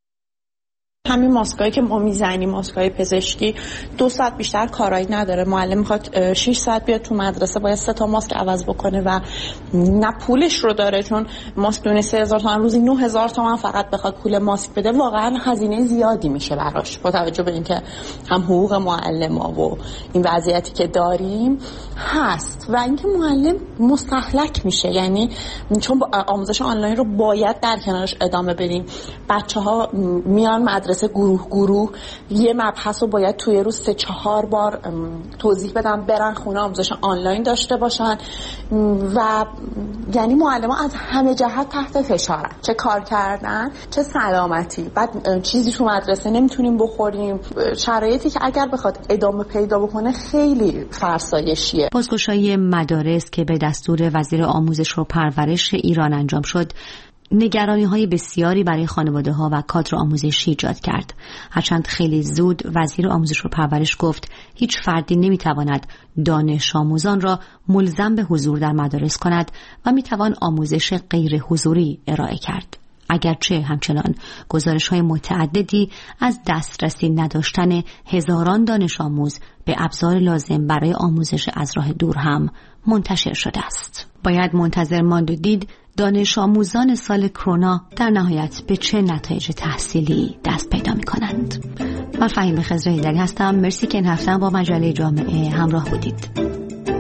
[SPEAKER 21] همین ماسکایی که ما میزنیم، ماسکای پزشکی، دو ساعت بیشتر کارایی نداره. معلم میخواد شش ساعت بیاد تو مدرسه باید سه تا ماسک عوض بکنه و نه پولش رو داره، چون ماسک دونه سه هزار تومان روزی نه هزار تومان فقط بخواد پول ماسک بده واقعا هزینه زیادی میشه براش، با توجه به اینکه هم حقوق معلم‌ها و این وضعیتی که داریم هست و اینکه معلم مستهلک میشه. یعنی چون آموزش آنلاین رو باید در کنارش ادامه بدیم، بچه‌ها میان مدرسه گروه گروه یه مبحث رو باید توی روز سه چهار بار توضیح بدن، برن خونه آموزش آنلاین داشته باشن و یعنی معلم ها از همه جهت تحت فشارن، چه کار کردن چه سلامتی. بعد چیزی تو مدرسه نمیتونیم بخوریم، شرایطی که اگر بخواد ادامه پیدا بکنه خیلی فرسایشیه.
[SPEAKER 20] بازگشایی مدارس که به دستور وزیر آموزش و پرورش ایران انجام شد نگرانی‌های بسیاری برای خانواده‌ها و کادر آموزشی ایجاد کرد. هرچند خیلی زود وزیر آموزش و پرورش گفت هیچ فردی نمی‌تواند دانش آموزان را ملزم به حضور در مدارس کند و می‌توان آموزش غیر حضوری ارائه کرد. اگرچه همچنان گزارش‌های متعددی از دسترسی نداشتن هزاران دانش آموز به ابزار لازم برای آموزش از راه دور هم منتشر شده است. باید منتظر ماند و دید دانش آموزان سال کرونا در نهایت به چه نتایج تحصیلی دست پیدا می کنند. من فهیم خضر هیدری هستم. مرسی که این هفته با مجله جامعه همراه بودید.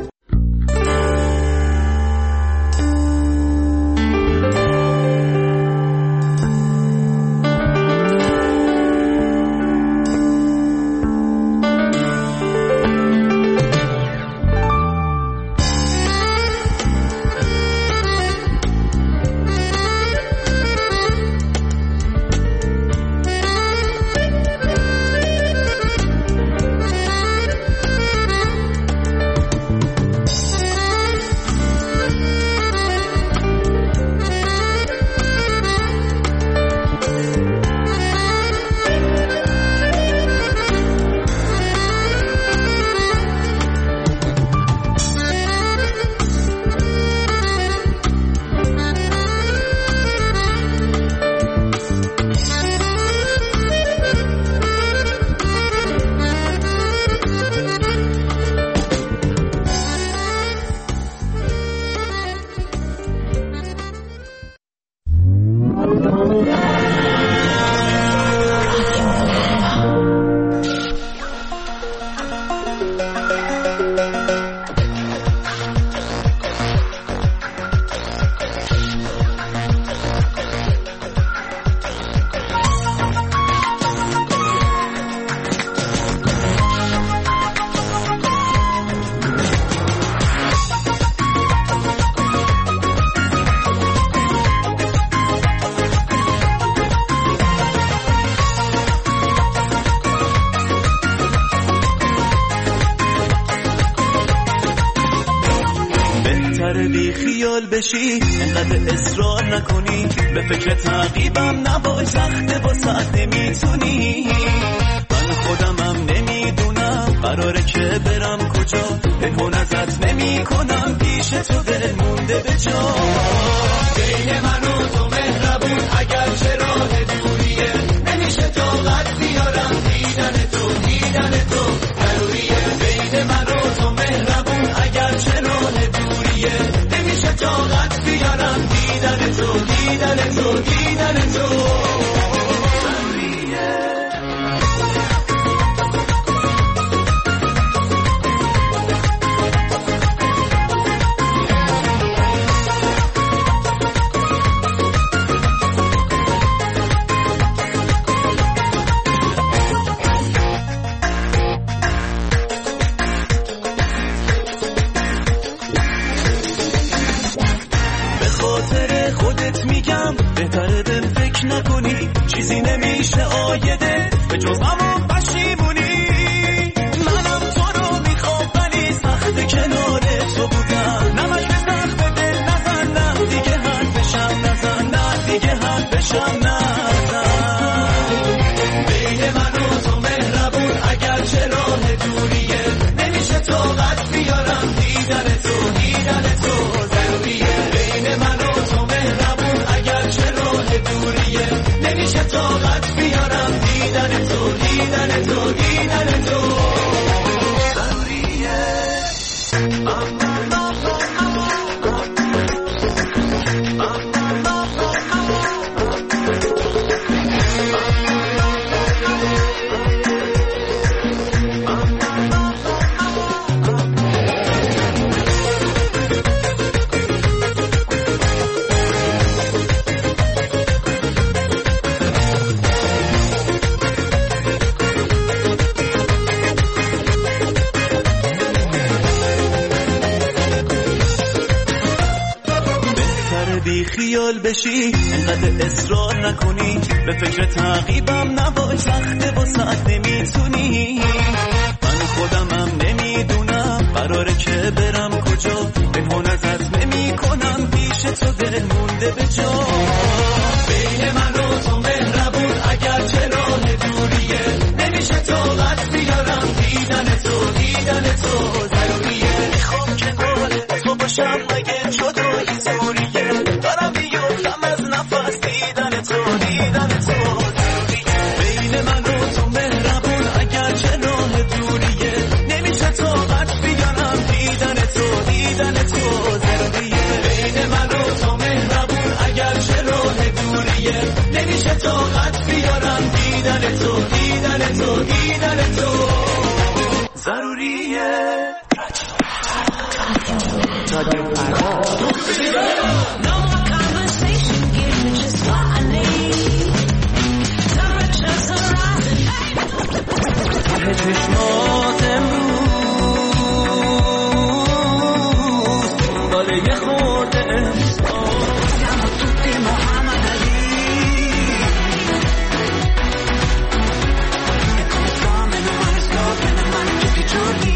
[SPEAKER 2] بشی انقدر اصرار نکنی به فکر تعقیبم نباش سخت با ساعت نمیتونی من خودمم نمیدونم قراره که برم کجا پنهون ازت نمی کنم پیش تو دل مونده به جا بین من و تو مهربون اگر چه راه دوریه نمیشه طاقت بیارم دیدن تو دیدن تو ضروریه بین من و تو مهربون اگر چه راه دوریه نمیشه طاقت بیارم دیدن تو دیدن تو دیدن تو بهتره بهم فکر نکنی چیزی نمیشه آیده به جز همون پشیمونی منم تو رو میخوام ولی سخت کنار تو بودم نمک به سخت دل نزن نه دیگه حرفشم نزن نه دیگه حرفشم نزن بین من و تو مهربون اگر چه راه دوریه نمیشه طاقت بیارم دیدن تو دیدن تو ضروریه بین من و تو مهربون اگر چه راه دوریه نمیشه طاقت بیارم دیدن تو دیدن تو دیدن تو ضروریه خیال بشی انقدر اصرار نکنی به فکر تعقیبم نباش سخت با ساعت نمیتونی من خودمم نمیدونم قراره که برم کجا پنهون ازت نمی کنم پیش تو دل مونده به جا بین من و تو مهربون اگر چه راه دوریه نمیشه طاقت بیارم دیدن تو دیدن تو ضروریه میخوام که گل تو باشم مگه جدایی زوریه دارم بیفتم از نفس دیدن دیدن تو دیدن تو دیدن تو ضروریه. رادیو فردا چشمات امروز دنبال یه خورده احسان توی محمد علی دامن من اسکاپن من توی جوری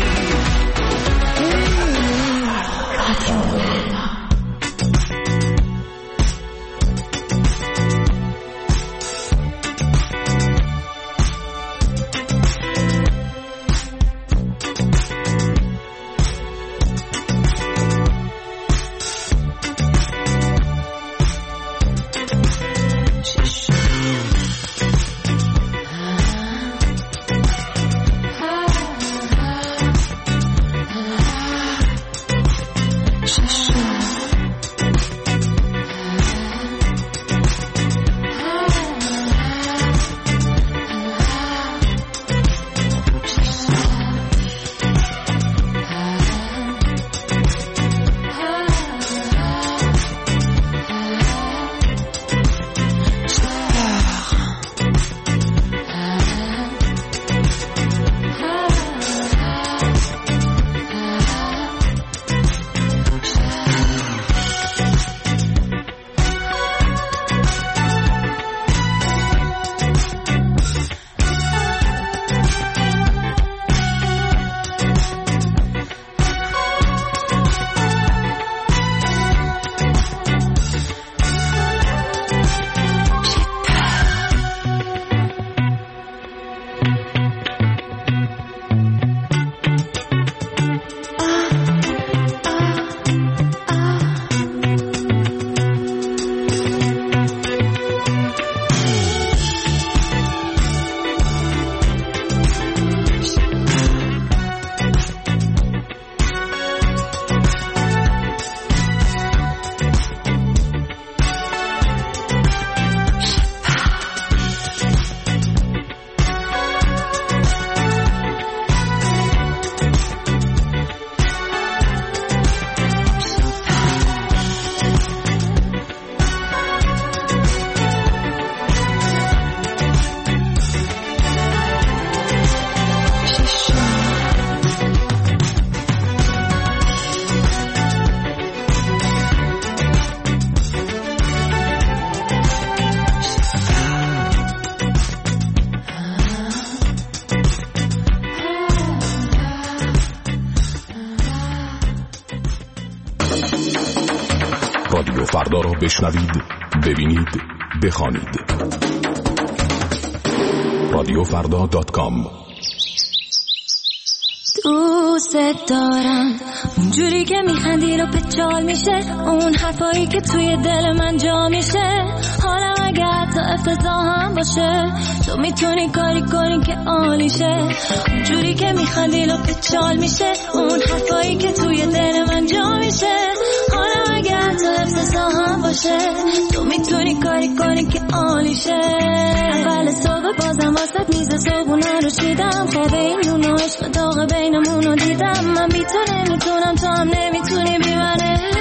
[SPEAKER 7] رادیو فردا را بشنوید، ببینید، بخوانید. رادیو فردا دات کام.
[SPEAKER 8] دوست دارم اونجوری که میخندی رو پچال میشه، اون حرفایی که توی دل من جا میشه. حالا اگه حتی افتضاح هم باشه، تو میتونی کاری کنی که عالیشه. اونجوری که میخندی رو پچال میشه، اون حرفایی که توی دل من جا میشه. حالا اگه حتی افتضاح هم باشه، تو میتونی کاری کنی که عالیشه. اول صبح بازم واسه میز صبحونه رو چیدم، خواب این نون و عشق داغ بینمونو دیدم. من بی تو نمیتونم، تو هم نمیتونی بی من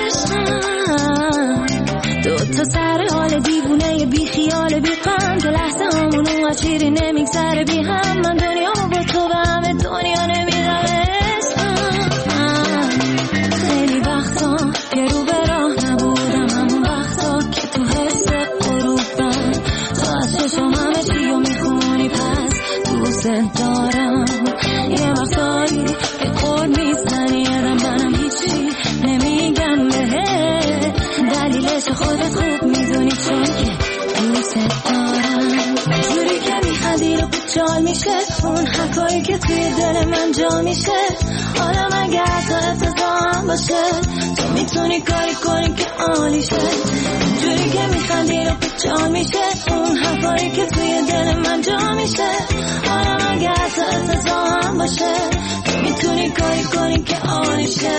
[SPEAKER 8] عشقم. دو تا سر حال دیوونه بی خیال بی غم، که لحظه همون اون شیری نمیگذره بی هم. من دنیا با تو به همه دنیا نمیدم عشقم. خیلی وقتا که رو به راه نبودم، همون وقتا که تو حس غروبم، تو از چشم همه چی رو میخونی، پس دوست دارم. یه وقتایی که خود میزنی ادم، منم هیچی نمیگم بهت، دلیلش خودت خوب میدونی، چون که دوست دارم. جوری که میخندی رو پچال میشه، اون حرفایی که توی دل من جا میشه. حالا مگه حتی افتضاح هم باشه، تو میتونی کاری کنی که عالیشه. جوری که میخندی رو پچال میشه، اون حرفایی که توی دل من جا میشه. حالا مگه حتی افتضاح هم باشه، تو میتونی کاری کنی که عالیشه.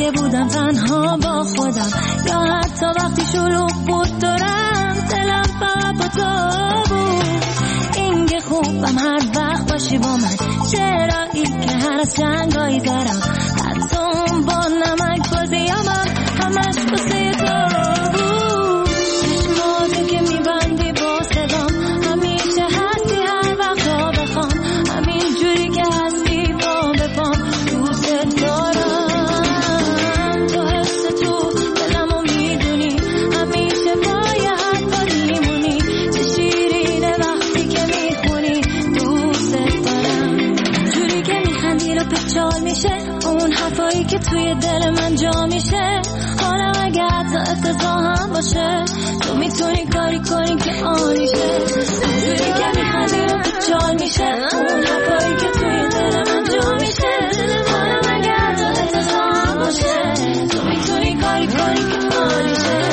[SPEAKER 8] که بودم تنها با خودم، یا حتی وقتی شلوغ بود دورم دلم فقط با تو بود. این که خوبم هر وقت باشی با من، چرایی که هر از جنگایی دارم، حتی اون با نمک بازیامم همش بسه تو بود. چشماتو که میبندی با صدام، همیشه هستی هر وقت ها بخوام، همین جوری که هستی با بپام دوست دارم. تو حس تو دلمو میدونی، همیشه پای حرفات میمونی، چه شیرینه وقتی که میخونی دوست دارم. جوری که میخندی رو پیچال میشه اون حرفایی که توی دل من جا میشه، حالا اگه حتی افتضاح هم باشه تو میتونی کاری کنی که آنیشه. جوری که میخندی رو پیچال میشه اون حرفایی که توی دل من جا میشه، حالا اگه حتی افتضاح هم باشه تو میتونی کاری کنی که آنیشه.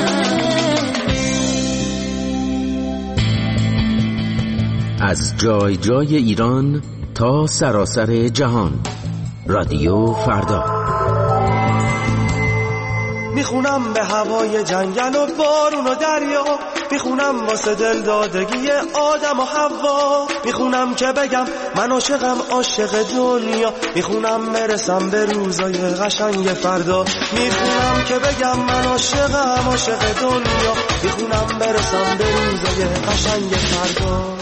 [SPEAKER 9] از جای جای ایران تا سراسر جهان، رادیو فردا.
[SPEAKER 2] میخونم به هوای جنگل و بارون و دریا، میخونم واسه دل دادگی آدم و حوا، میخونم که بگم من عاشقم عاشق دنیا، میخونم برسم به روزای قشنگ فردا، میخونم که بگم من عاشقم عاشق دنیا، میخونم برسم به روزای قشنگ فردا.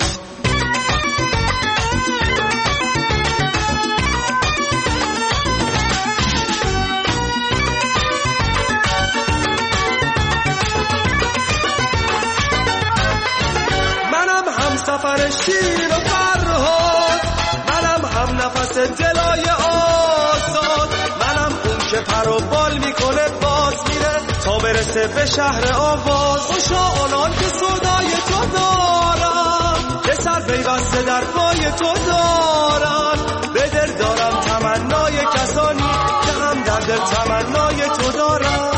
[SPEAKER 2] سفر شیر و فرهاد، منم هم نفس دلای آزاد، منم اون که پر و بال میکنه باز میره تا برسه به شهر آواز. خوشا آنان که صدای تو دارن، که سر پیوسته در پای تو دارن، به دل دارم تمنای کسانی که هم در دل تمنای تو دارن.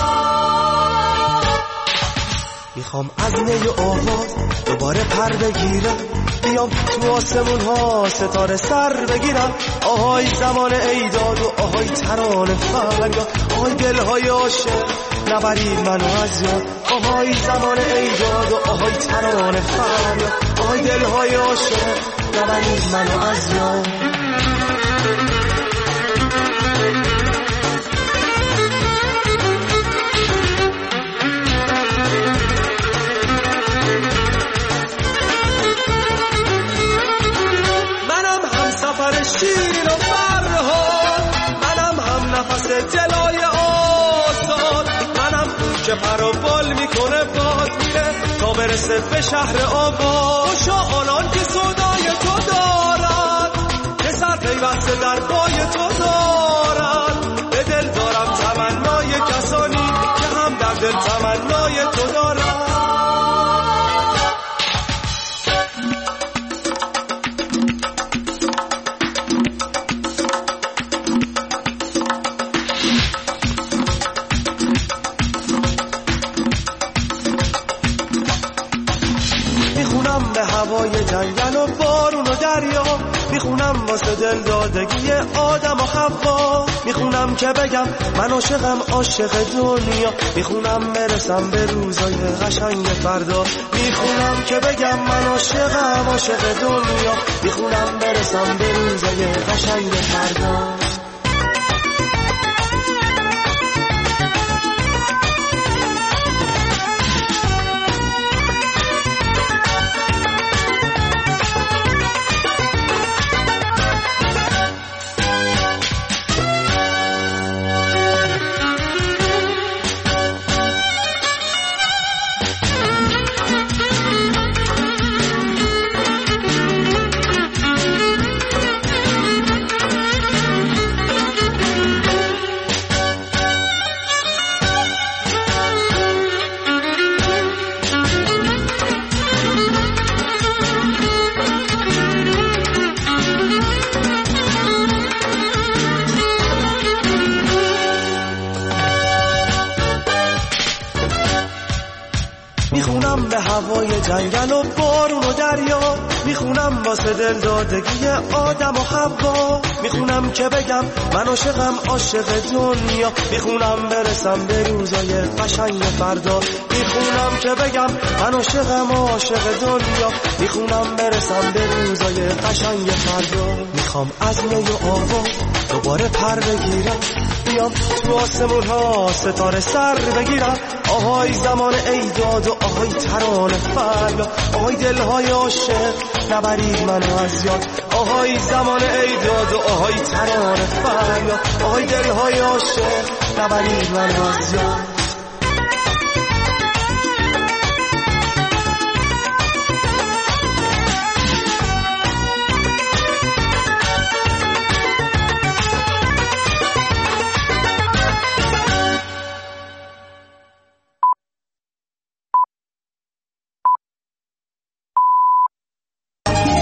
[SPEAKER 2] میخوام از نی آواز دوباره پر بگیرم، بیام تو آسمون ها ستاره سر بگیرم. آهای زمان ایداد و آهای ترانه فریاد، آهای دلهای عاشق نبرید منو از یاد. آهای زمان ایداد و آهای ترانه فریاد، آهای دلهای عاشق نبرید منو از یاد. شیر و فرهاد، منم هم نفس دلای آزاد، منم اون که پر و بال میکنه باز میره تا برسه به شهر آواز. خوشا آنان که صدای تو دارن، که سر پیوسته در پای تو دارن، به دل دارم تمنای کسانی که هم در دل تمنای تو دارن. به هوای جنگل و بارون و دریا، میخونم واسه دل دادگی آدم و حوا، میخونم که بگم من عاشقم عاشق دنیا، میخونم برسم به روزای قشنگ فردا، میخونم که بگم من عاشقم عاشق دنیا، میخونم برسم به روزای قشنگ فردا. جنگل و بارون و دریا، میخونم واسه دل دادگی آدم و حوا، میخونم که بگم من عاشقم عاشق دنیا، میخونم برسم به روزای قشنگ فردا، میخونم که بگم من عاشقم عاشق دنیا، میخونم برسم به روزای قشنگ فردا. میخوام از می و آوا دوباره پر بگیرم، بیام تو آسمون ها ستاره سر بگیرم. آهای زمان ایداد و آهای ترانه فریاد، آهای دلهای عاشق نبرید منو از یاد. آهای زمان ایداد و آهای ترانه فریاد، آهای دلهای عاشق نبرید منو از یاد.